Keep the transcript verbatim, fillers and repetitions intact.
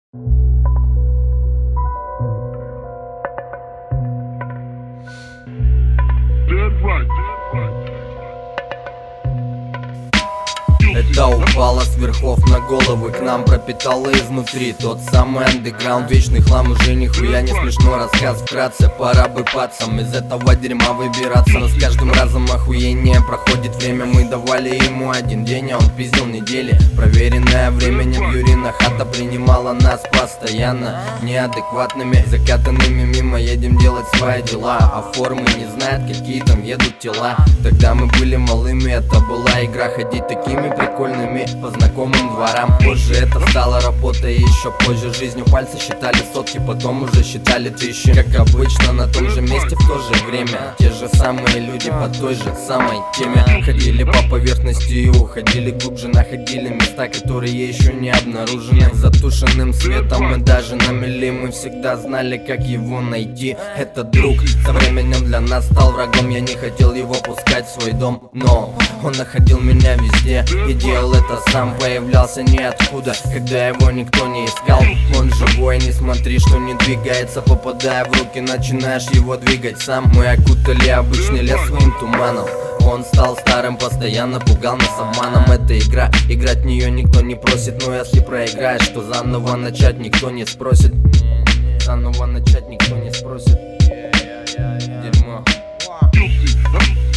Это упало с верхов на головы, к нам пропитало изнутри тот самый андеграунд. Вечный хлам, уже нихуя не смешно. Рассказ вкратце, пора бы пацам из этого дерьма выбираться. Но с каждым разом охуение, проходит время. Мы давали ему один день, а он пиздил недели. Проверенная временем Юрина хата принимала нас постоянно неадекватными, закатанными мимо. Едем делать свои дела, а формы не знают, какие там едут тела. Тогда мы были малыми, это была игра. Ходить такими прикольными по знакомым дворам. Позже это стала работа, и еще позже жизнью. Пальцы считали сотки, потом уже считали тысячи. Как обычно, на том же месте в то же время. Те же самые люди по той же самой теме. Ходили по поверхности и уходили глубже. Находили места, которые еще не обнаружены. Затушенным светом и даже на мели. Мы всегда знали, как его найти. Этот друг со временем для нас стал врагом. Я не хотел его пускать в свой дом, но он находил меня везде и делал это сам. Появлялся ниоткуда, когда его никто не искал. Он живой, не смотри, что не двигается. Попадая в руки, начинаешь его двигать сам. Мы окутали обычный лес своим туманом. Он стал старым, постоянно пугал нас обманом. Это игра, играть в нее никто не просит. Но если проиграешь, то заново начать никто не спросит. Заново начать никто не спросит. Дерьмо.